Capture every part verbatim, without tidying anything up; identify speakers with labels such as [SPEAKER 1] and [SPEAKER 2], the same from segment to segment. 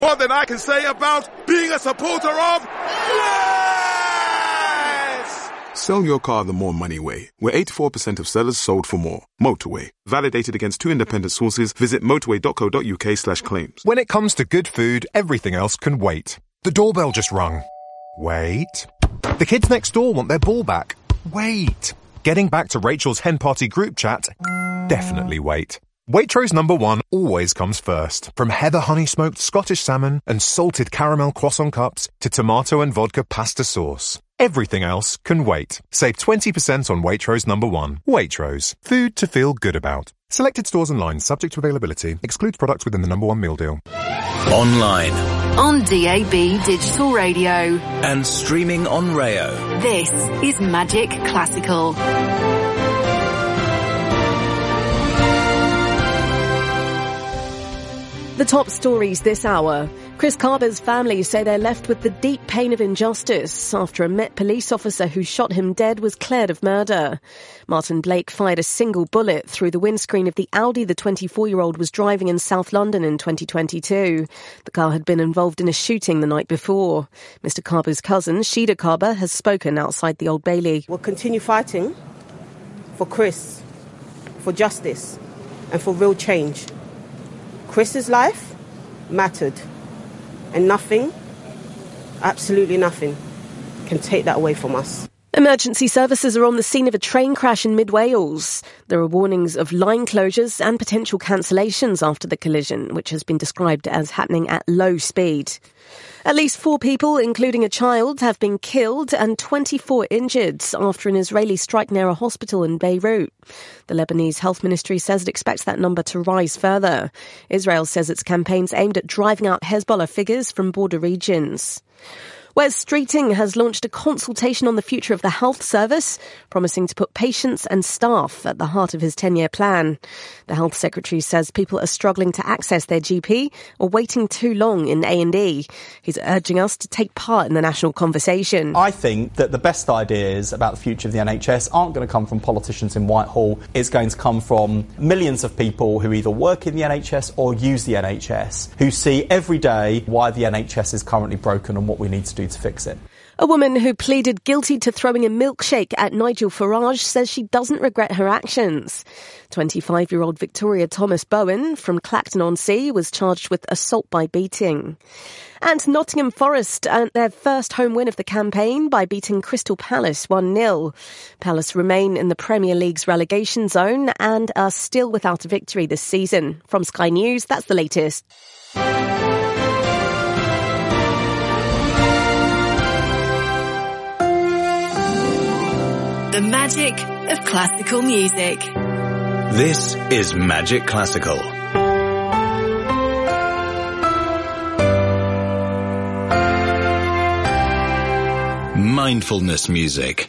[SPEAKER 1] More than I can say about being a supporter of yes!
[SPEAKER 2] Sell your car the more money way, where eighty-four percent of sellers sold for more. Motorway. Validated against two independent sources. Visit motorway.co.uk slash claims.
[SPEAKER 3] When it comes to good food, everything else can wait. The doorbell just rung. Wait. The kids next door want their ball back. Wait. Getting back to Rachel's hen party group chat? Definitely wait. Waitrose number one always comes first. From heather honey smoked Scottish salmon and salted caramel croissant cups to tomato and vodka pasta sauce. Everything else can wait. Save twenty percent on Waitrose number one. Waitrose. Food to feel good about. Selected stores and lines subject to availability. Excludes products within the number one meal deal.
[SPEAKER 4] Online.
[SPEAKER 5] On D A B Digital Radio.
[SPEAKER 4] And streaming on Rayo.
[SPEAKER 5] This is Magic Classical.
[SPEAKER 6] The top stories this hour. Chris Carber's family say they're left with the deep pain of injustice after a Met police officer who shot him dead was cleared of murder. Martin Blake fired a single bullet through the windscreen of the Audi the twenty-four-year-old was driving in South London in twenty twenty-two. The car had been involved in a shooting the night before. Mister Carber's cousin, Shida Carber, has spoken outside the Old Bailey.
[SPEAKER 7] We'll continue fighting for Chris, for justice, and for real change. Chris's life mattered, and nothing, absolutely nothing, can take that away from us.
[SPEAKER 6] Emergency services are on the scene of a train crash in mid-Wales. There are warnings of line closures and potential cancellations after the collision, which has been described as happening at low speed. At least four people, including a child, have been killed and twenty-four injured after an Israeli strike near a hospital in Beirut. The Lebanese Health Ministry says it expects that number to rise further. Israel says its campaign's aimed at driving out Hezbollah figures from border regions. Wes Streeting has launched a consultation on the future of the health service, promising to put patients and staff at the heart of his ten-year plan. The Health Secretary says people are struggling to access their G P or waiting too long in A and E. He's urging us to take part in the national conversation.
[SPEAKER 8] I think that the best ideas about the future of the N H S aren't going to come from politicians in Whitehall. It's going to come from millions of people who either work in the N H S or use the N H S, who see every day why the N H S is currently broken and what we need to do to fix it.
[SPEAKER 6] A woman who pleaded guilty to throwing a milkshake at Nigel Farage says she doesn't regret her actions. twenty-five-year-old Victoria Thomas Bowen from Clacton-on-Sea was charged with assault by beating. And Nottingham Forest earned their first home win of the campaign by beating Crystal Palace one nil. Palace remain in the Premier League's relegation zone and are still without a victory this season. From Sky News, that's the latest.
[SPEAKER 5] The magic of classical music.
[SPEAKER 4] This is Magic Classical. Mindfulness music.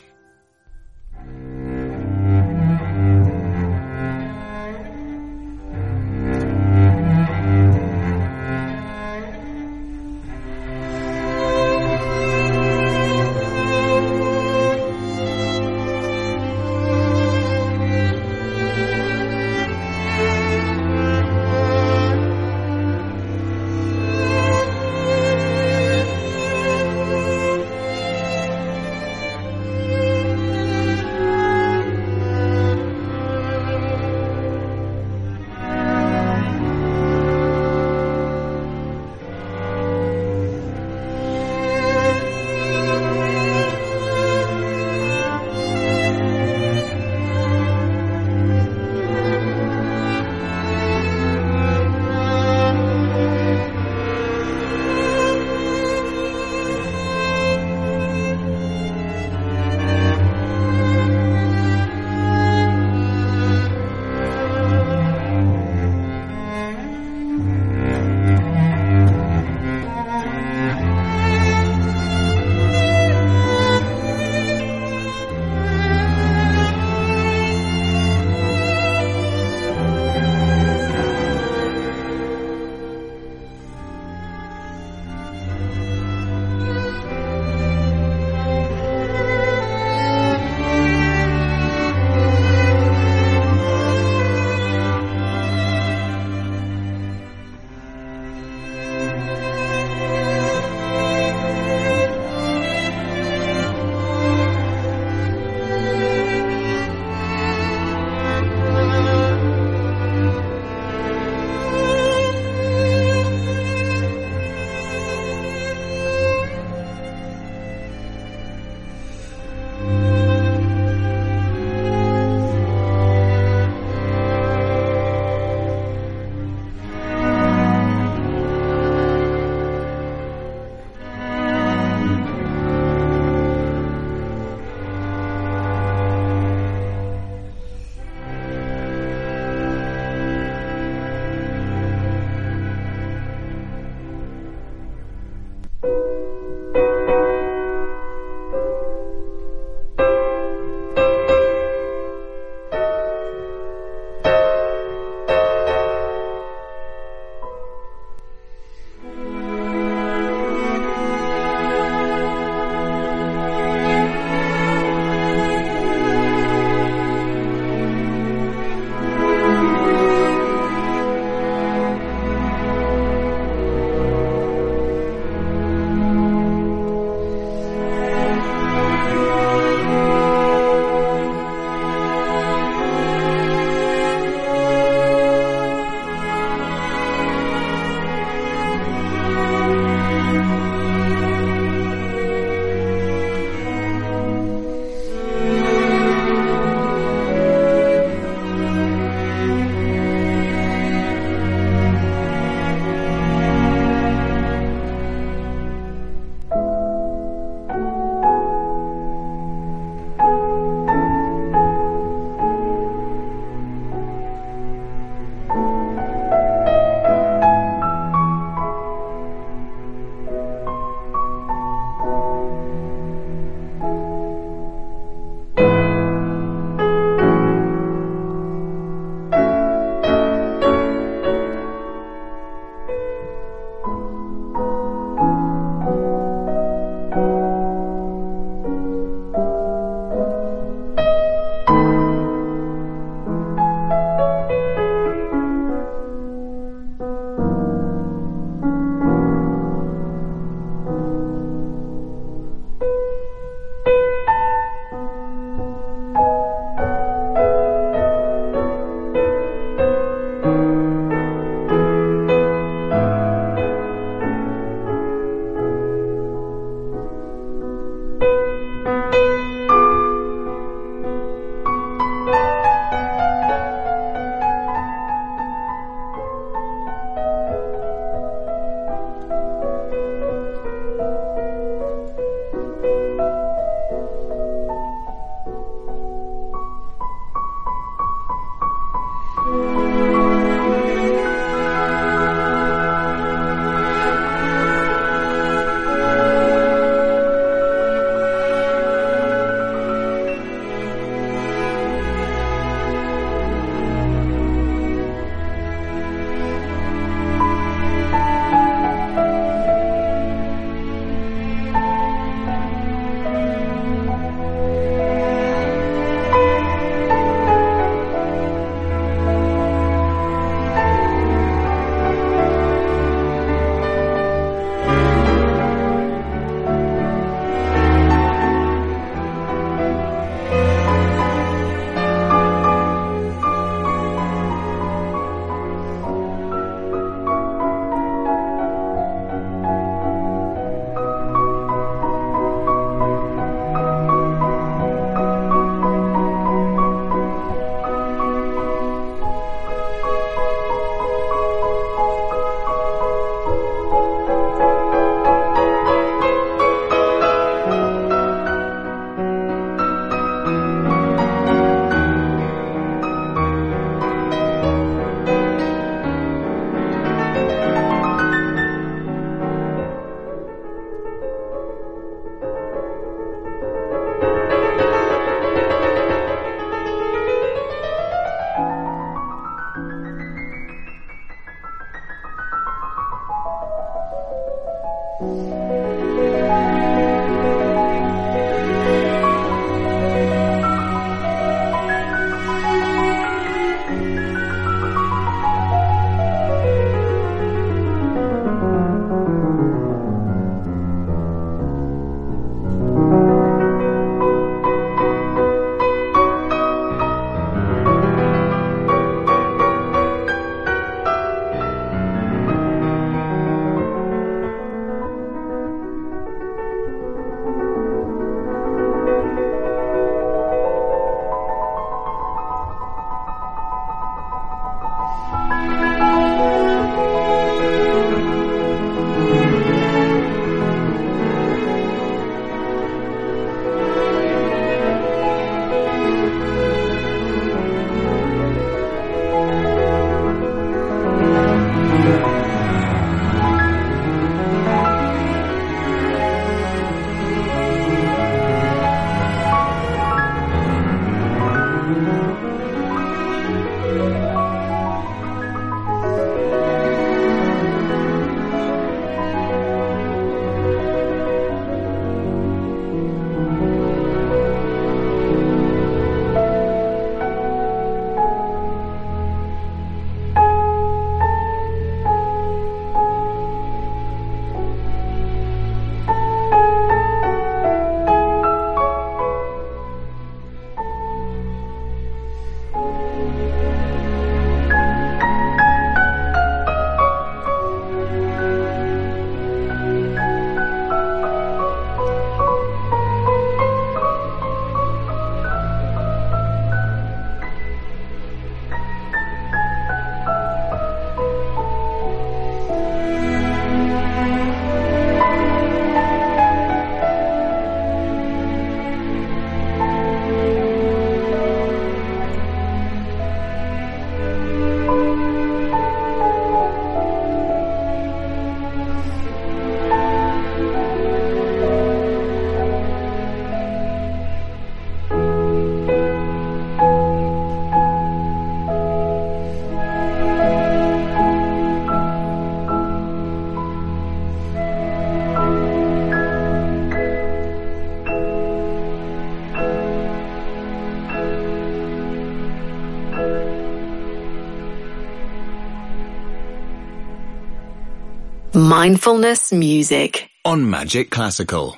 [SPEAKER 5] Mindfulness music
[SPEAKER 4] on Magic Classical.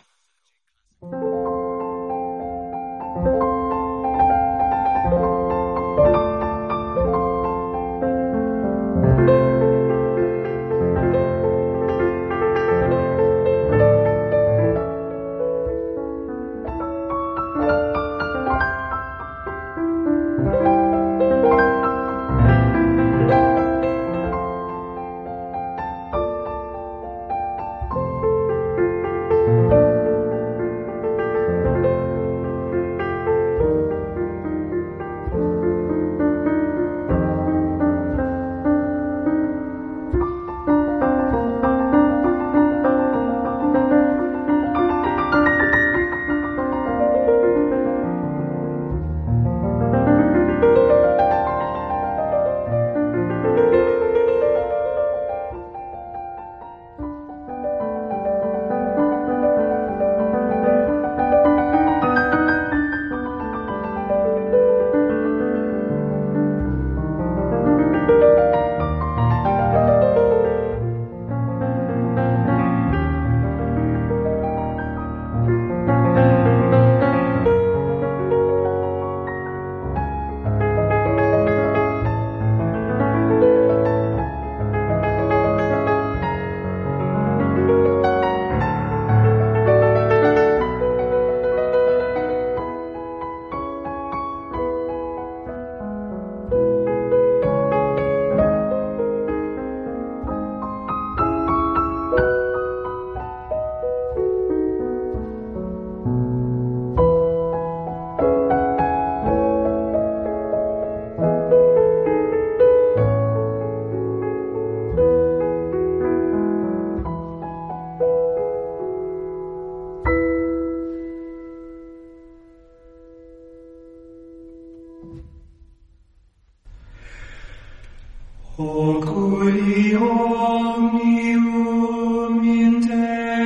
[SPEAKER 9] Oculi omnium in te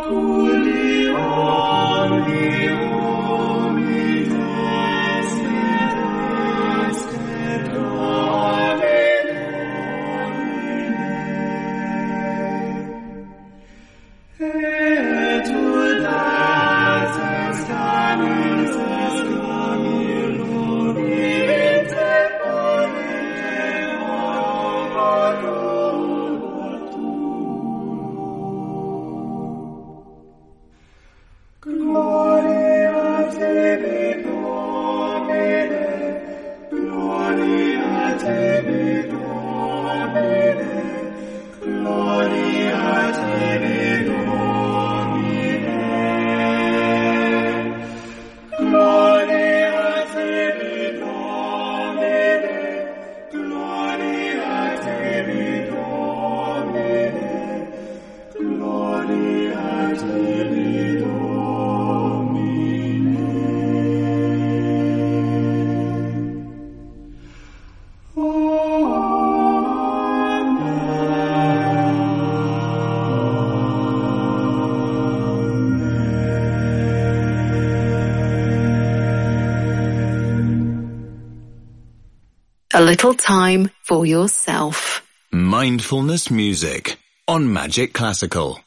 [SPEAKER 5] A little time for yourself.
[SPEAKER 4] Mindfulness music on Magic Classical.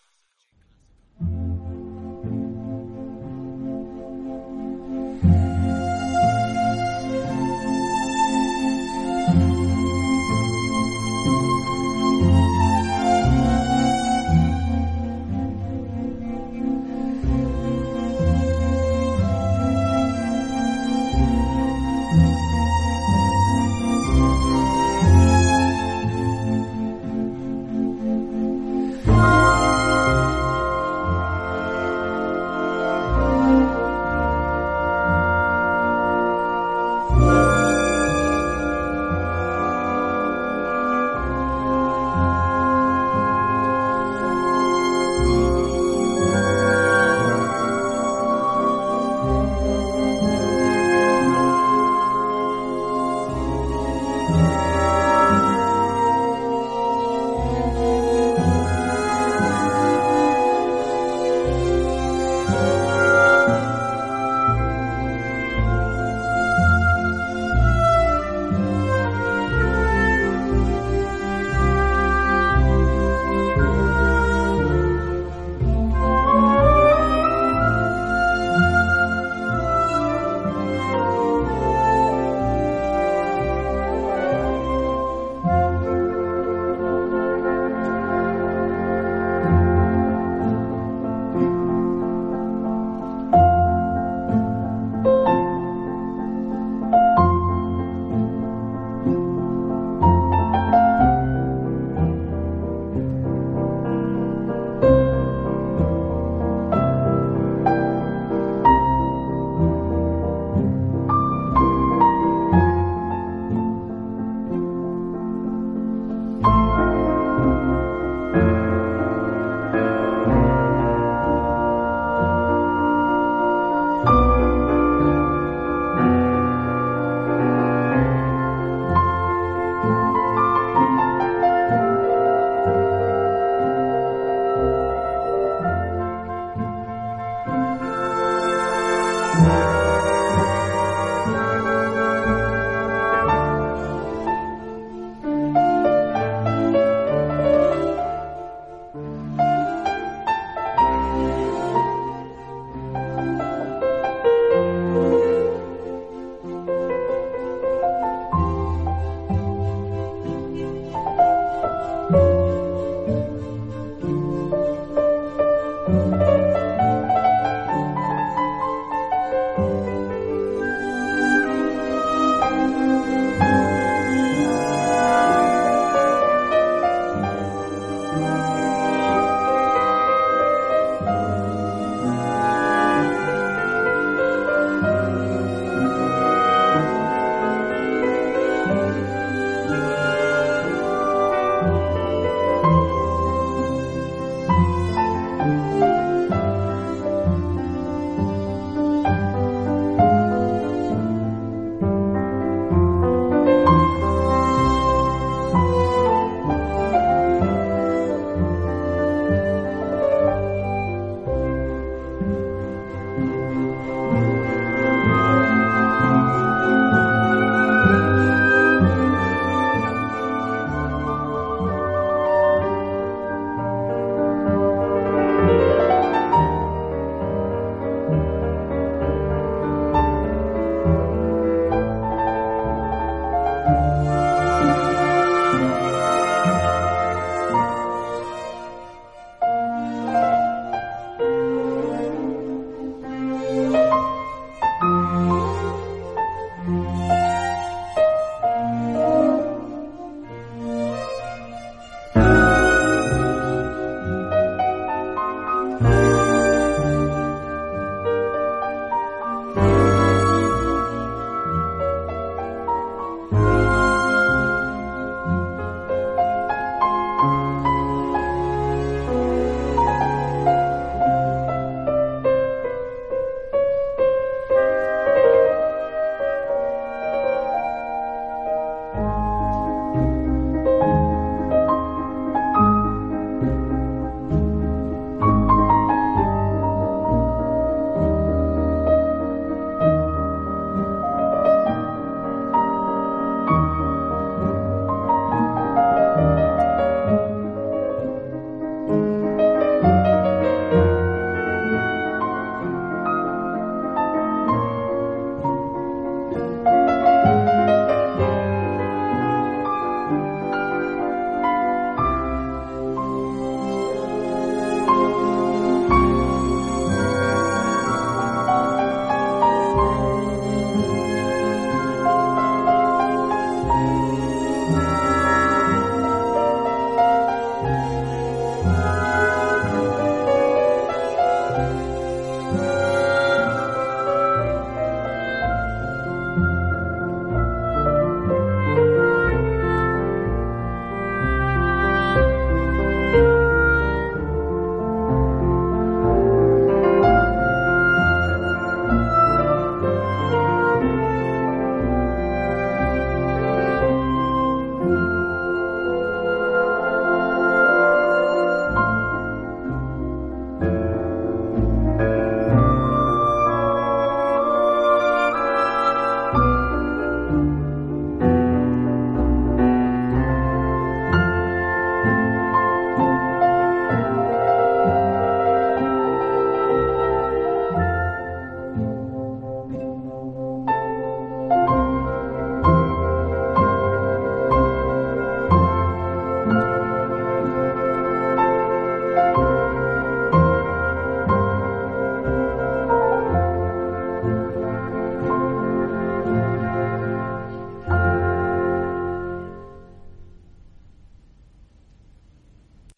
[SPEAKER 9] Oh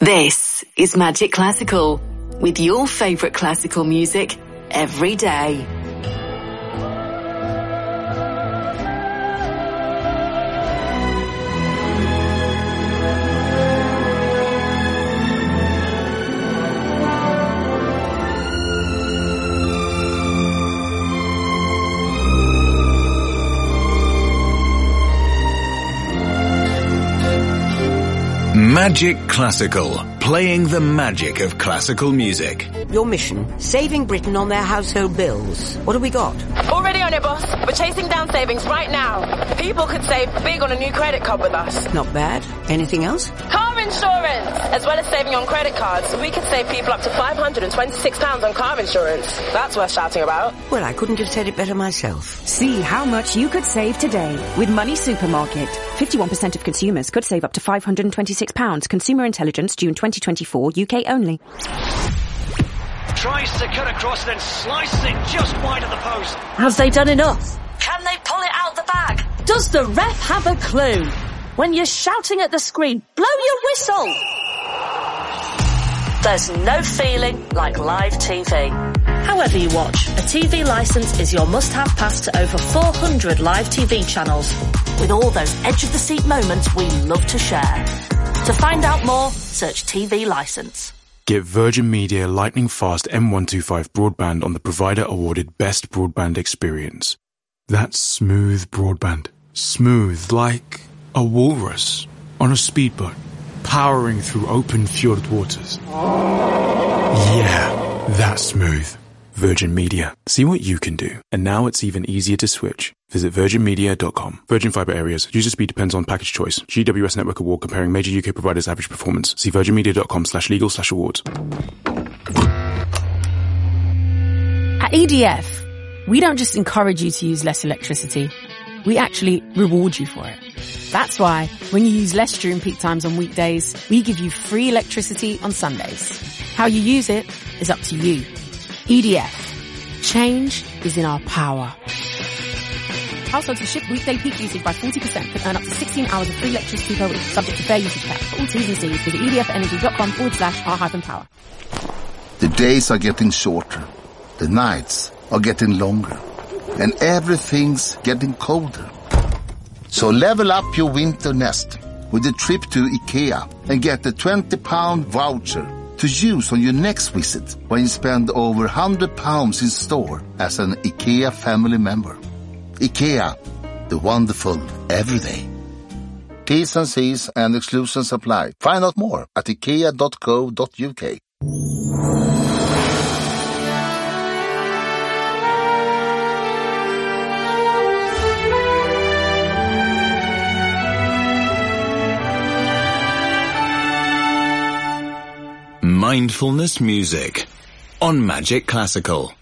[SPEAKER 5] This is Magic Classical, with your favourite classical music every day.
[SPEAKER 4] Magic Classical, playing the magic of classical music.
[SPEAKER 9] Your mission, saving Britain on their household bills. What have we got?
[SPEAKER 10] Already on it, boss. We're chasing down savings right now. People could save big on a new credit card with us.
[SPEAKER 9] Not bad. Anything else?
[SPEAKER 10] Car insurance! As well as saving on credit cards, we could save people up to five hundred twenty-six pounds on car insurance. That's worth shouting about.
[SPEAKER 9] Well, I couldn't have said it better myself.
[SPEAKER 11] See how much you could save today with Money Supermarket. fifty-one percent of consumers could save up to five hundred twenty-six pounds. Consumer Intelligence, June twenty twenty-four, U K only.
[SPEAKER 12] Tries to cut across, then slices it just wide of the post.
[SPEAKER 13] Have they done enough?
[SPEAKER 10] Can they pull it out the bag?
[SPEAKER 13] Does the ref have a clue? When you're shouting at the screen, blow your whistle! There's no feeling like live T V. However you watch, a T V licence is your must-have pass to over four hundred live T V channels, with all those edge-of-the-seat moments we love to share. To find out more, search T V licence.
[SPEAKER 2] Get Virgin Media lightning fast M one twenty-five broadband on the provider-awarded Best Broadband Experience. That's smooth broadband. Smooth like a walrus on a speedboat, powering through open fjord waters. Yeah, that's smooth. Virgin Media. See what you can do. And now it's even easier to switch. Visit virgin media dot com. Virgin Fibre Areas. User speed depends on package choice. G W S Network Award comparing major U K providers' average performance. See virgin media dot com slash legal slash awards.
[SPEAKER 14] At E D F, we don't just encourage you to use less electricity. We actually reward you for it. That's why when you use less during peak times on weekdays, we give you free electricity on Sundays. How you use it is up to you. E D F. Change is in our power. Households who shift weekday peak usage by forty percent could earn up to sixteen hours of free electricity per week, subject to fair usage cap. For all T's and C's, visit edfenergy.com forward slash r-power.
[SPEAKER 15] The days are getting shorter. The nights are getting longer. And everything's getting colder. So level up your winter nest with a trip to IKEA and get a twenty pound voucher to use on your next visit when you spend over one hundred pounds in store as an IKEA family member. IKEA, the wonderful everyday. T's and C's and exclusions apply. Find out more at ikea dot co dot u k.
[SPEAKER 4] Mindfulness music on Magic Classical.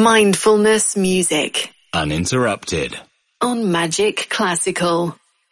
[SPEAKER 5] Mindfulness music.
[SPEAKER 4] Uninterrupted.
[SPEAKER 5] On Magic Classical.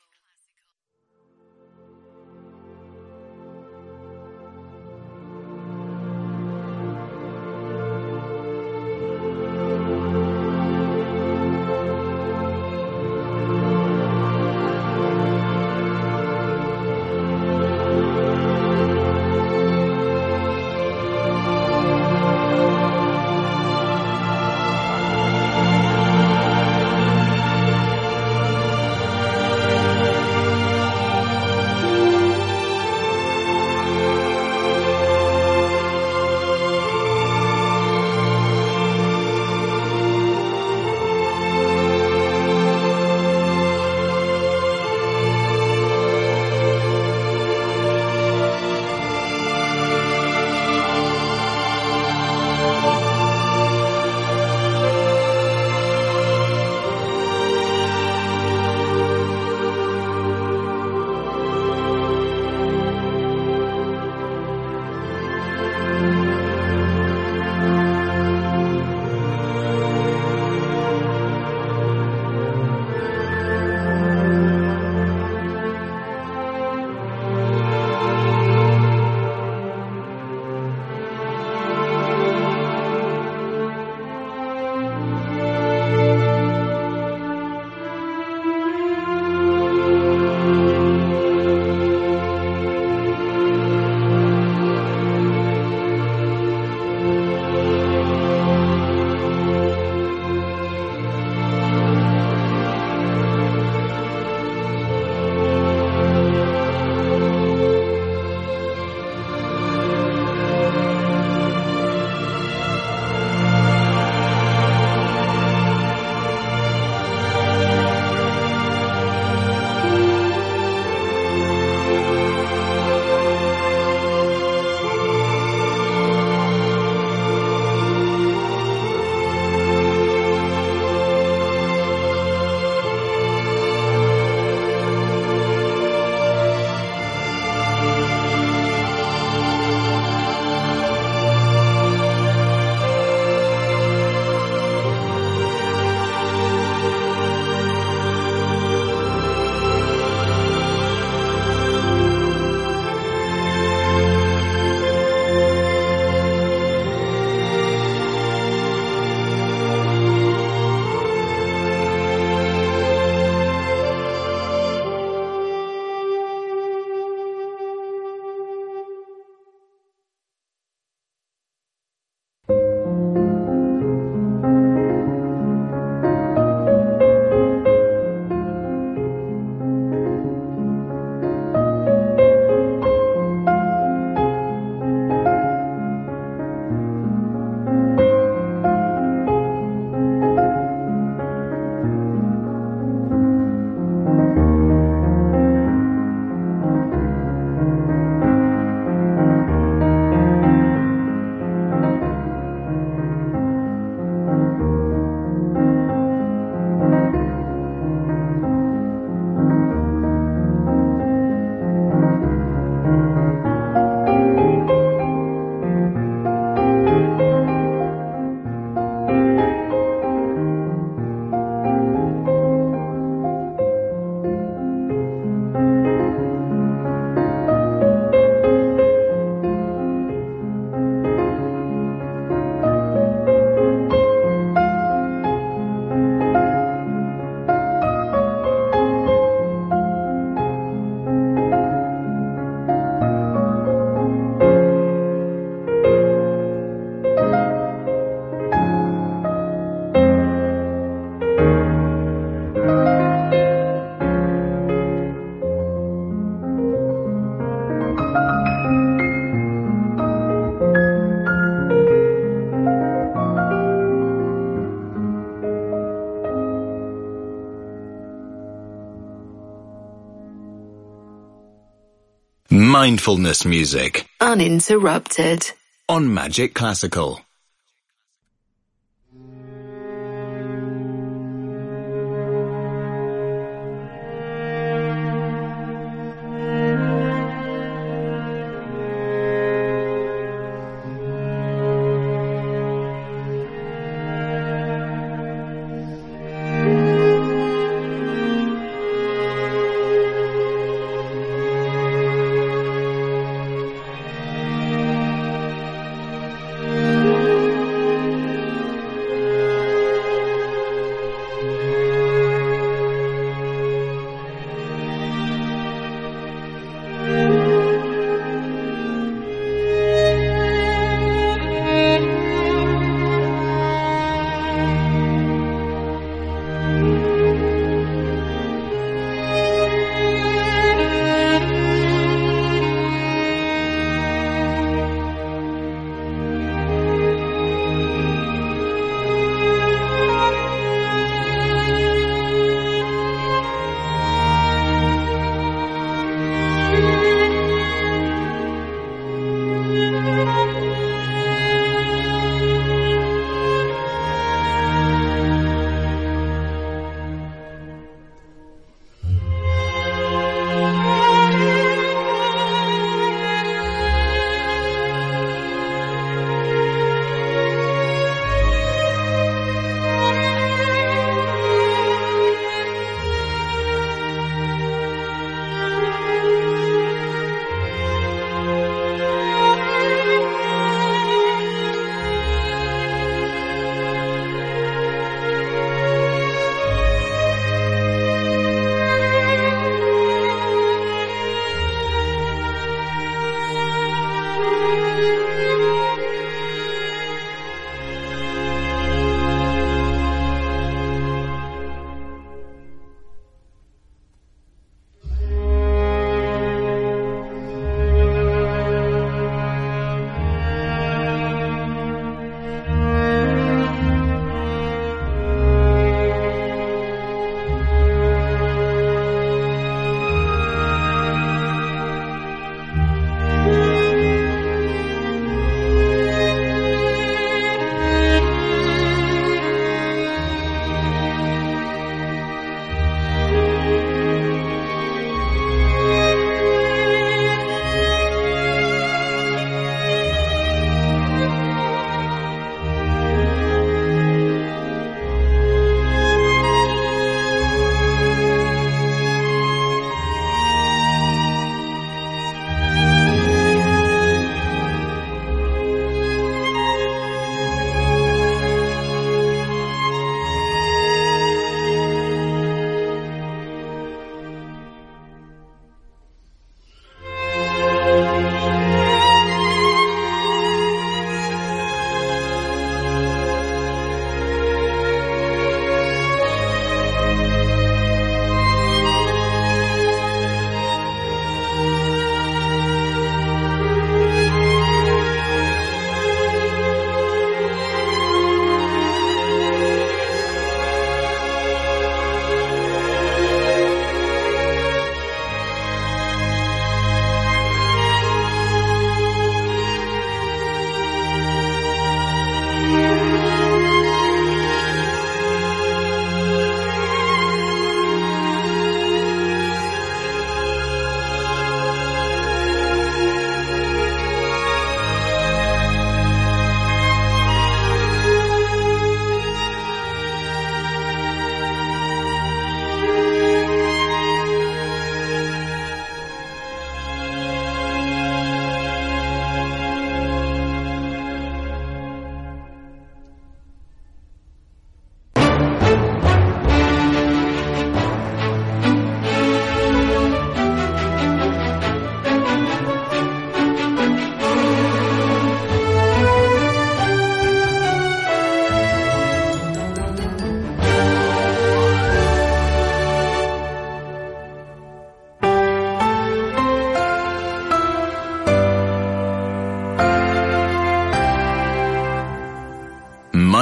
[SPEAKER 4] Mindfulness music.
[SPEAKER 5] Uninterrupted.
[SPEAKER 4] On Magic Classical.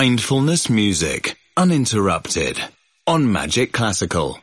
[SPEAKER 4] Mindfulness music, uninterrupted, on Magic Classical.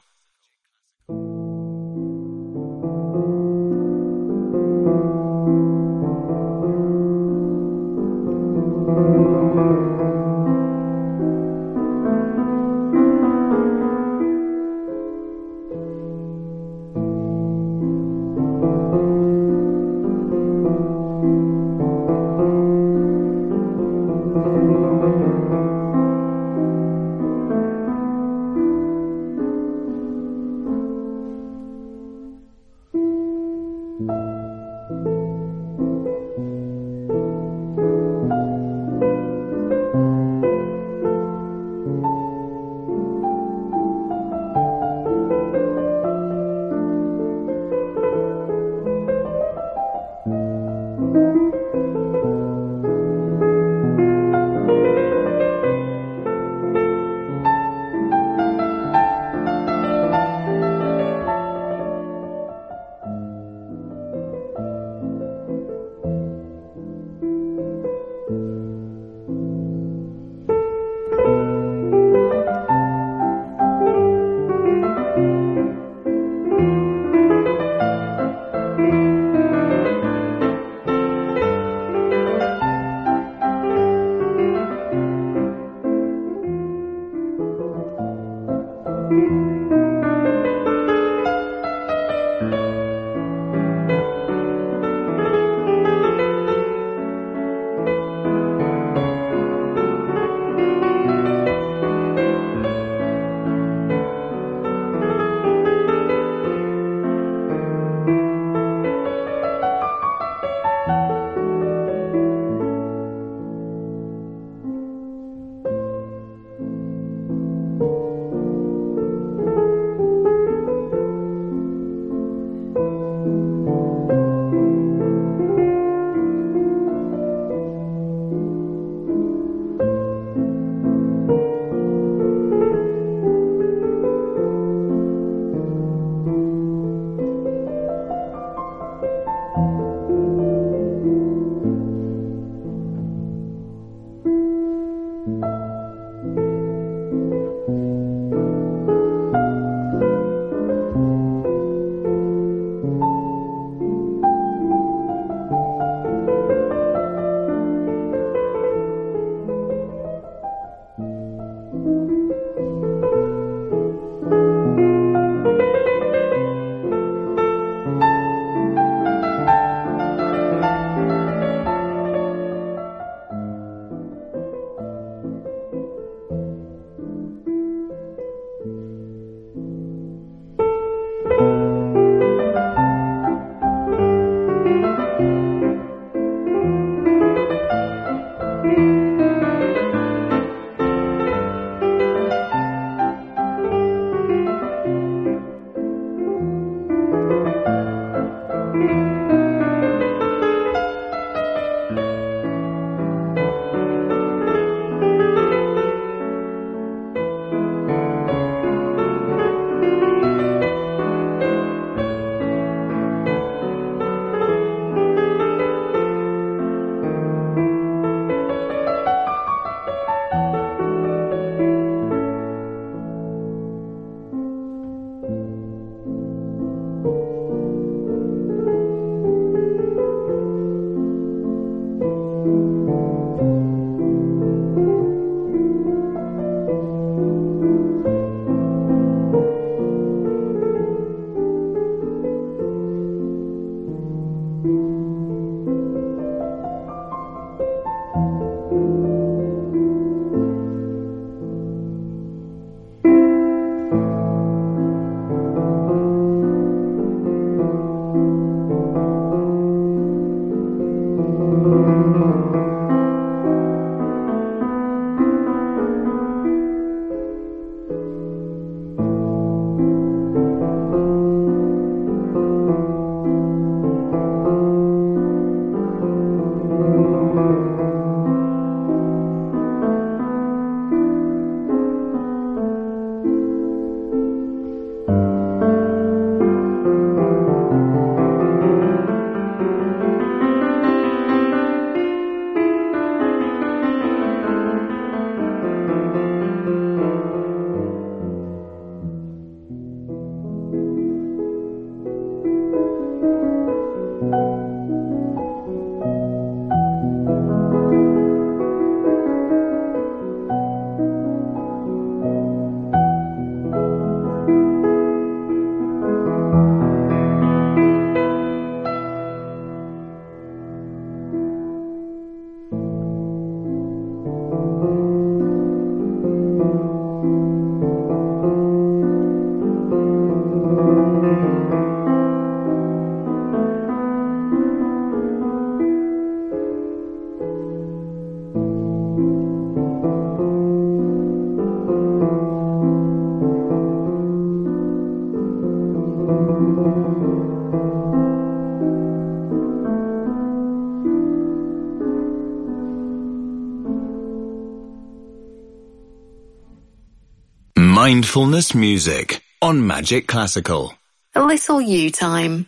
[SPEAKER 4] Mindfulness music on Magic Classical.
[SPEAKER 5] A little you time.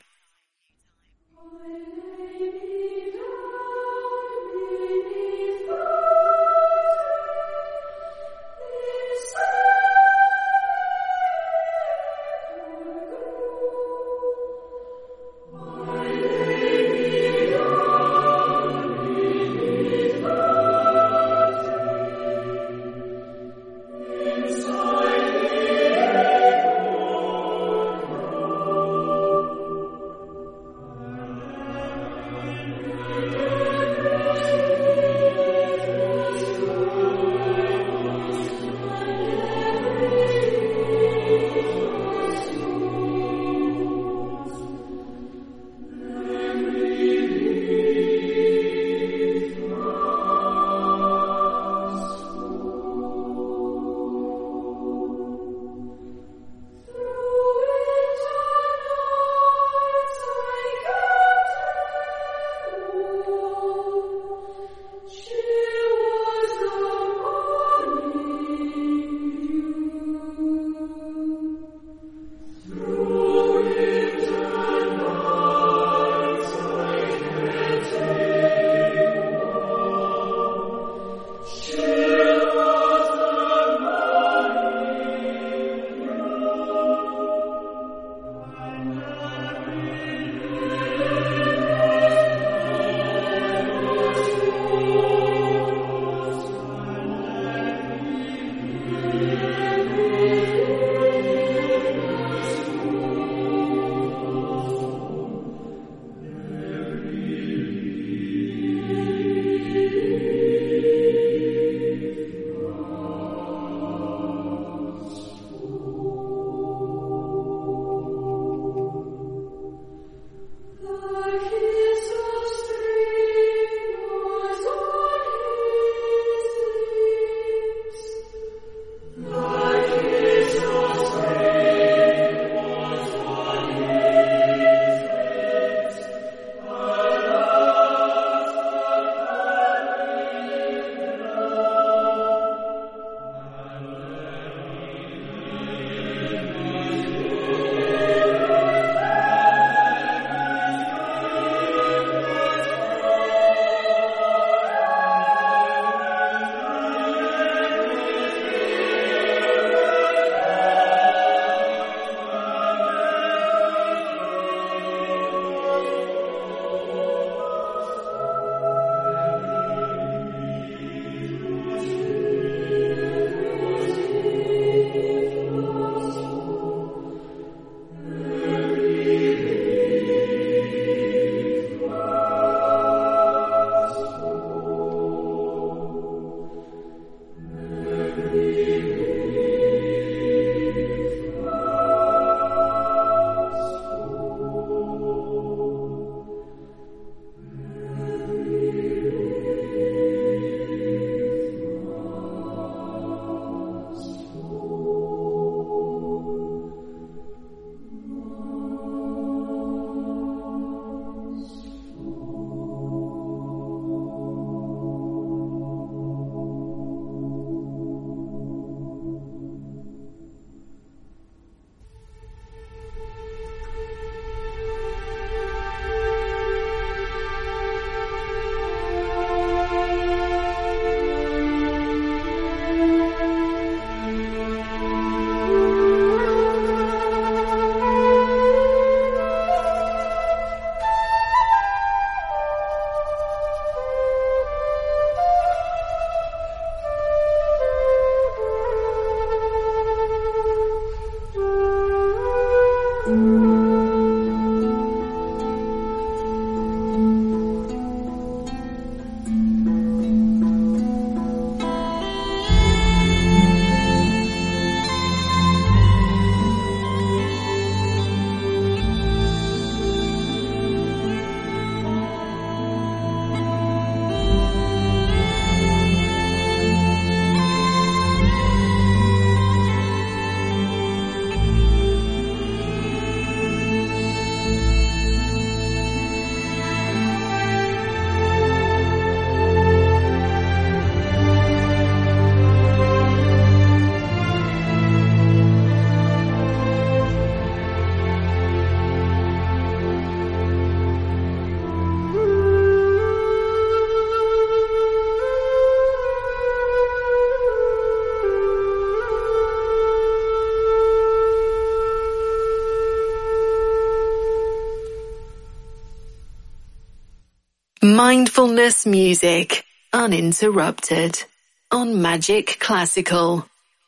[SPEAKER 5] Mindfulness music, uninterrupted, on Magic Classical.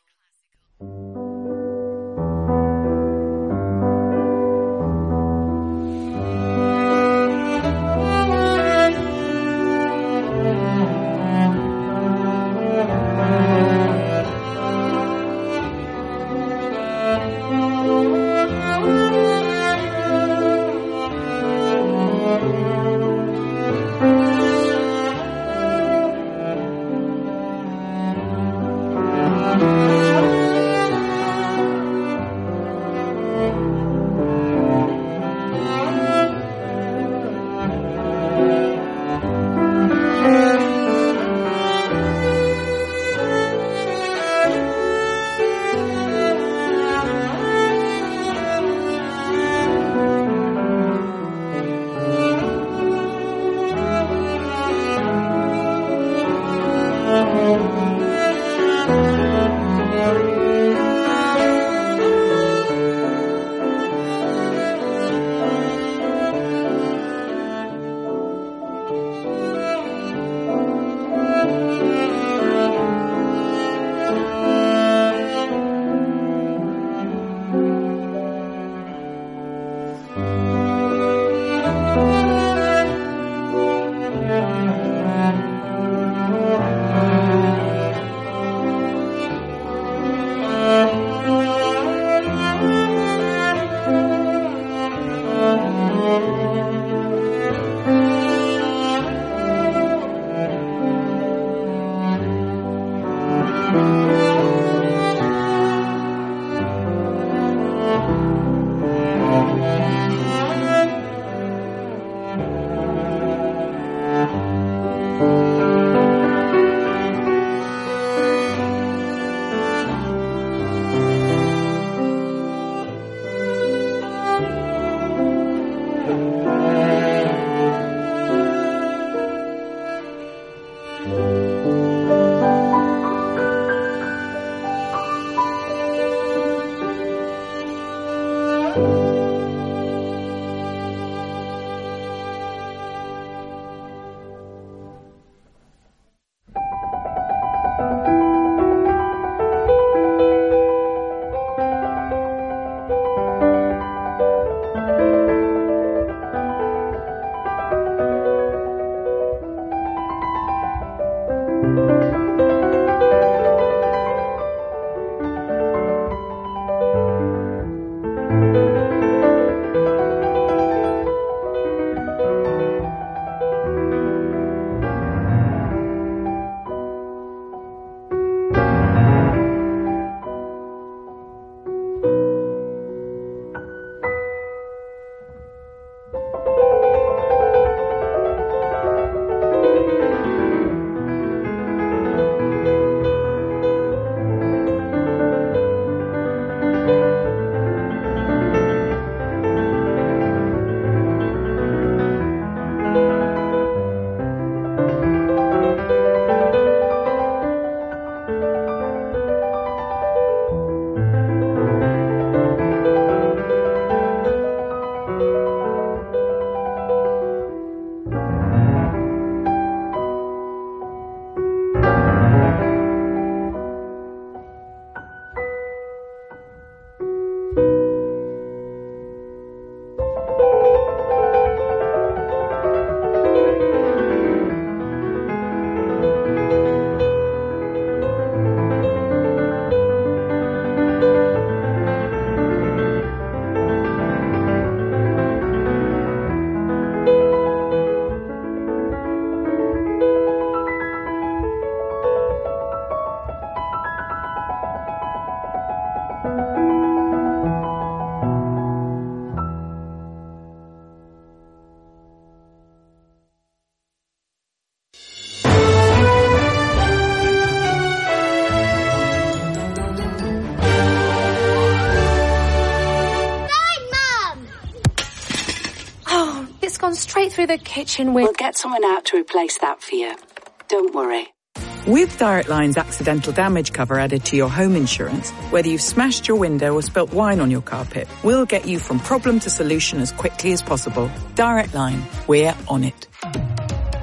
[SPEAKER 16] Straight through the kitchen with...
[SPEAKER 17] We'll get someone out to replace that for you. Don't worry.
[SPEAKER 18] With Direct Line's accidental damage cover added to your home insurance, whether you've smashed your window or spilt wine on your carpet, we'll get you from problem to solution as quickly as possible. Direct Line. We're on it.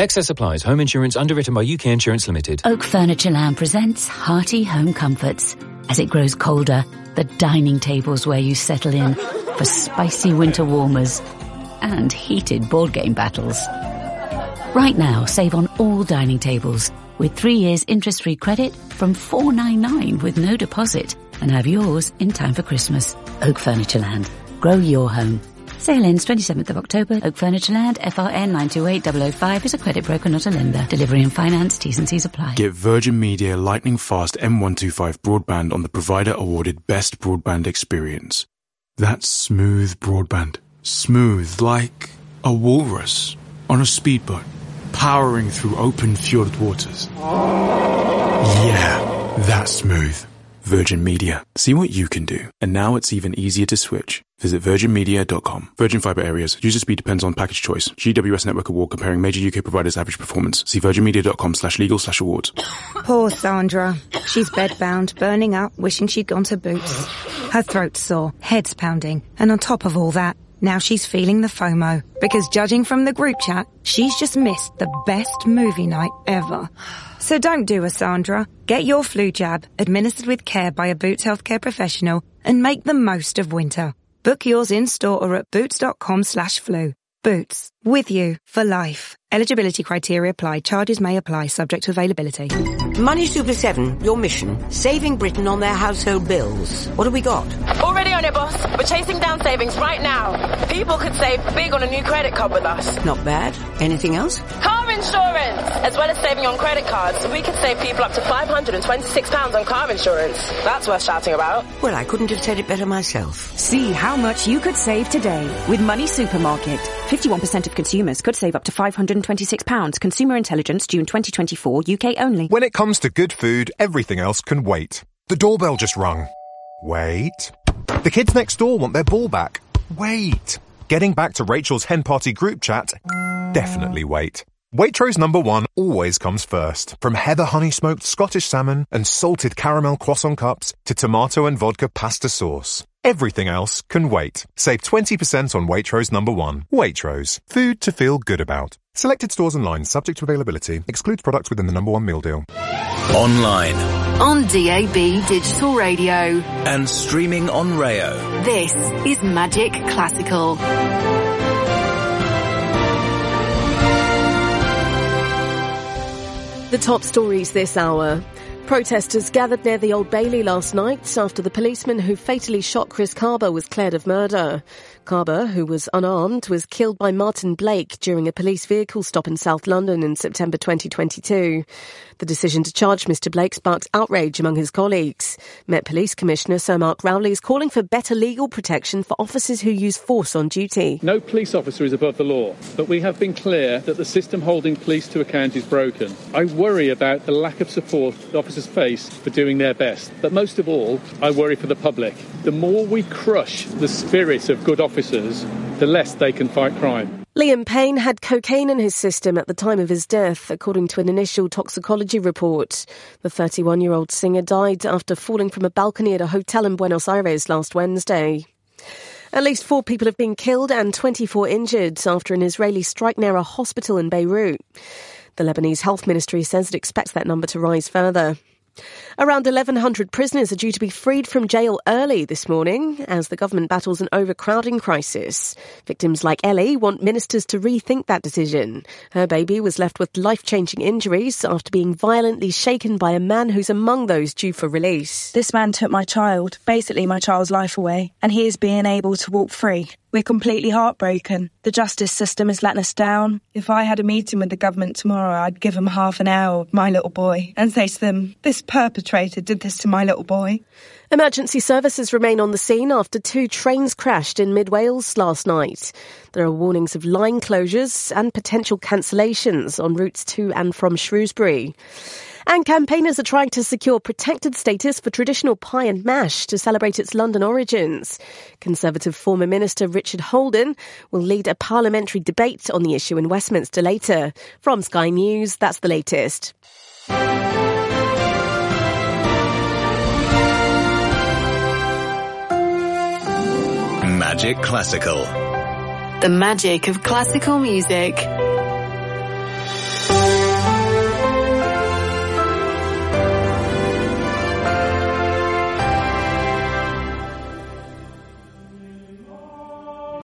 [SPEAKER 19] Excess applies. Home insurance underwritten by U K Insurance Limited.
[SPEAKER 20] Oak Furnitureland presents Hearty Home Comforts. As it grows colder, the dining table's where you settle in for spicy winter warmers and heated board game battles. Right now, save on all dining tables with three years interest-free credit from four ninety-nine with no deposit, and have yours in time for Christmas. Oak Furnitureland. Grow your home. Sale ends twenty-seventh of October. Oak Furnitureland, F R N nine two eight zero zero five is a credit broker, not a lender. Delivery and finance, T's and C's apply.
[SPEAKER 2] Get Virgin Media lightning fast M one twenty-five broadband on the provider awarded best broadband experience. That's smooth broadband. Smooth like a walrus on a speedboat, powering through open fjord waters. Yeah, that's smooth. Virgin Media. See what you can do. And now it's even easier to switch. Visit virgin media dot com. Virgin Fibre Areas. User speed depends on package choice. G W S Network Award comparing major U K providers' average performance. See virgin media dot com slash legal slash awards.
[SPEAKER 11] Poor Sandra. She's bedbound, burning up, wishing she'd gone to Boots. Her throat's sore, head's pounding, and on top of all that, now she's feeling the FOMO. Because judging from the group chat, she's just missed the best movie night ever. So don't do a Sandra. Get your flu jab, administered with care by a Boots healthcare professional, and make the most of winter. Book yours in-store or at boots.com slash flu. Boots. With you for life. Eligibility criteria apply. Charges may apply, subject to availability.
[SPEAKER 9] Money Super seven, your mission, saving Britain on their household bills. What have we got?
[SPEAKER 10] Already on it, boss. We're chasing down savings right now. People could save big on a new credit card with us.
[SPEAKER 9] Not bad. Anything else?
[SPEAKER 10] Car insurance! As well as saving on credit cards, we could save people up to five hundred twenty-six pounds on car insurance. That's worth shouting about.
[SPEAKER 9] Well, I couldn't have said it better myself.
[SPEAKER 11] See how much you could save today with Money Supermarket.
[SPEAKER 14] fifty-one percent of consumers could save up to five hundred twenty-six pounds. Consumer Intelligence, June twenty twenty-four, U K only.
[SPEAKER 3] When it comes to good food, everything else can wait. The doorbell just rung. Wait. The kids next door want their ball back. Wait. Getting back to Rachel's hen party group chat? Definitely wait. Waitrose number one always comes first. From heather honey smoked Scottish salmon and salted caramel croissant cups to tomato and vodka pasta sauce. Everything else can wait. Save twenty percent on Waitrose number one. Waitrose. Food to feel good about. Selected stores and lines subject to availability. Excludes products within the number one meal deal.
[SPEAKER 4] Online.
[SPEAKER 5] On D A B Digital Radio.
[SPEAKER 4] And streaming on Rayo.
[SPEAKER 5] This is Magic Classical.
[SPEAKER 6] The top stories this hour. Protesters gathered near the Old Bailey last night after the policeman who fatally shot Chris Carber was cleared of murder. Carber, who was unarmed, was killed by Martin Blake during a police vehicle stop in South London in September twenty twenty-two. The decision to charge Mister Blake sparked outrage among his colleagues. Met Police Commissioner Sir Mark Rowley is calling for better legal protection for officers who use force on duty.
[SPEAKER 21] No police officer is above the law, but we have been clear that the system holding police to account is broken. I worry about the lack of support that officers face for doing their best, but most of all, I worry for the public. The more we crush the spirit of good officers, the less they can fight crime.
[SPEAKER 6] Liam Payne had cocaine in his system at the time of his death, according to an initial toxicology report. The thirty-one-year-old singer died after falling from a balcony at a hotel in Buenos Aires last Wednesday. At least four people have been killed and twenty-four injured after an Israeli strike near a hospital in Beirut. The Lebanese Health Ministry says it expects that number to rise further. Around eleven hundred prisoners are due to be freed from jail early this morning as the government battles an overcrowding crisis. Victims like Ellie want ministers to rethink that decision. Her baby was left with life-changing injuries after being violently shaken by a man who's among those due for release.
[SPEAKER 22] This man took my child, basically my child's life away, and he is being able to walk free. We're completely heartbroken. The justice system is letting us down. If I had a meeting with the government tomorrow, I'd give them half an hour of my little boy and say to them, this perpetrator did this to my little boy.
[SPEAKER 6] Emergency services remain on the scene after two trains crashed in mid-Wales last night. There are warnings of line closures and potential cancellations on routes to and from Shrewsbury. And campaigners are trying to secure protected status for traditional pie and mash to celebrate its London origins. Conservative former Minister Richard Holden will lead a parliamentary debate on the issue in Westminster later. From Sky News, that's the latest.
[SPEAKER 4] Magic Classical.
[SPEAKER 5] The magic of classical music.